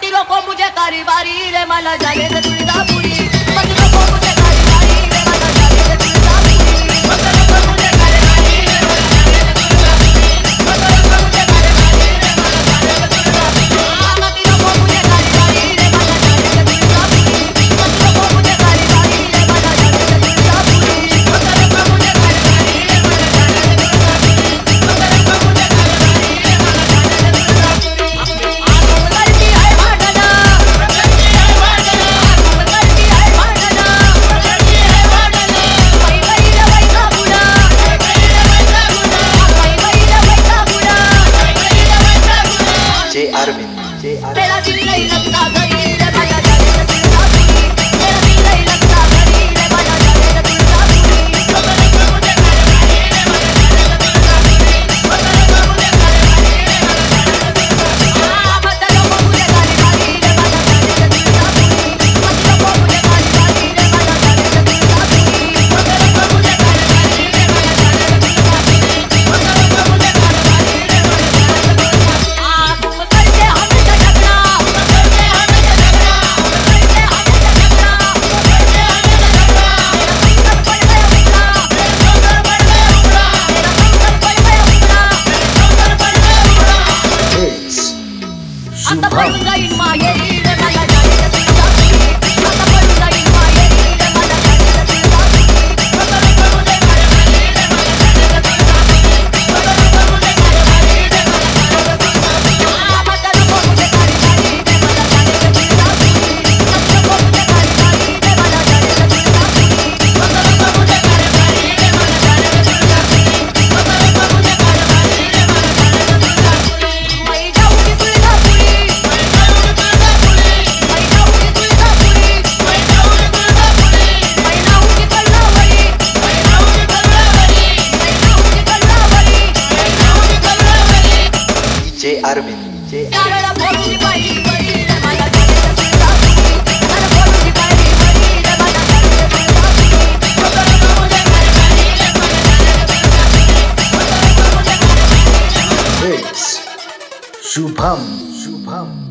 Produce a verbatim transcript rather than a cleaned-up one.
मत रोको मुझे कारी बारी रे मला जाने दे तुळजापुरी मत रोको मुझे कारी बारी रे मला जाने दे तुळजापुरी मत रोको मुझे कारी बारी रे मला जाने दे तुळजापुरी मत रोको मुझे कारी बारी रे मला जाने दे तुळजापुरी मत रोको मुझे कारी बारी रे मला जाने दे तुळजापुरी मत रोको मुझे कारी बारी रे मला जाने दे तुळजापुरी मत रोको मुझे कारी बारी रे मला जाने दे तुळजापुरी मत रोको मुझे कारी बारी रे मला जाने दे तुळजापुरी आगम करती है भांडना करती है भांडना आगम करती है भांडना करती है भांडना वै वै रे वैसा बुडा वै वै रे वैसा बुडा वै वै रे वैसा बुडा वै वै रे वैसा बुडा जे अरविंद जे मेरा दिल नहीं लगता गई रे मला जाने दे तुळजापुरी मेरा दिल नहीं लगता गई रे मला जाने दे तुळजापुरी मत रोको मुझे कारी बारी रे मला जाने दे तुळजापुरी मत रोको मुझे कारी बारी रे मला जाने दे तुळजापुरी मत रोको मुझे कारी बारी रे मला जाने दे तुळजापुरी मत रोको मुझे कारी बारी रे मला जाने दे तुळजापुरी मत रोको मुझे कारी बारी रे मला जाने दे तुळजापुरी मत रोको मुझे कारी बारी रे मला जाने दे तुळजापुरी आ तुम करते हमसे झगड़ा तुम करते हमसे झगड़ा तुम करते हमसे झगड़ा तुम करते हमसे झगड़ा मेरा संकट पड़ गया उगड़ा मेरा संकट पड़ गया उगड़ा मेरा संकट पड़ गया उगड़ा मेरा संकट पड़ गया उगड़ा हेच आता शुभम पडून जाईन माहेरी रे मला जाने दे तुळजापुरी आता पडून जाईन माहेरी रे मला जाने दे तुळजापुरी मत रोको मुझे कारी बारी रे मला जाने दे तुळजापुरी मत रोको मुझे कारी बारी रे मला जाने दे तुळजापुरी मत रोको मुझे कारी बारी रे मला जाने दे तुळजापुरी मत रोको मुझे कारी बारी रे मला जाने दे तुळजापुरी मत रोको मुझे कारी बारी रे मला जाने दे तुळजापुरी मत रोको मुझे कारी बारी रे मला जाने दे तुळजापुरी मै जाऊनी तुळजापुरी मै जाऊनी तुळजापुरी मै जाऊनी तुळजापुरी मै जाऊनी तुळजापुरी मै जाऊनी कल्लावरी मै जाऊनी कल्लावरी मै जाऊनी कल्लावरी मै जाऊनी कल्लावरी जे अरविंद जे नारळ फोडून बाई बाई रे मला जाने दे तुळजापुरी नारळ फोडून बाई बाई रे मला जाने दे तुळजापुरी मत रोको मुझे कारी बारी रे मला जाने दे तुळजापुरी मत रोको मुझे कारी बारी रे मला हेच शुभम शुभम